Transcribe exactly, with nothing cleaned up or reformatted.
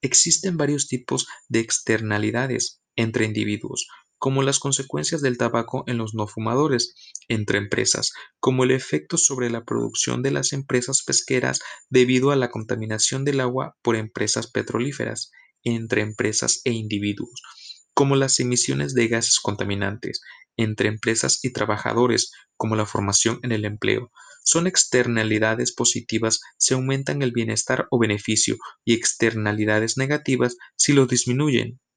Existen varios tipos de externalidades entre individuos, como las consecuencias del tabaco en los no fumadores, entre empresas, como el efecto sobre la producción de las empresas pesqueras debido a la contaminación del agua por empresas petrolíferas, entre empresas e individuos, como las emisiones de gases contaminantes, entre empresas y trabajadores, como la formación en el empleo. Son externalidades positivas si aumentan el bienestar o beneficio y externalidades negativas si lo disminuyen.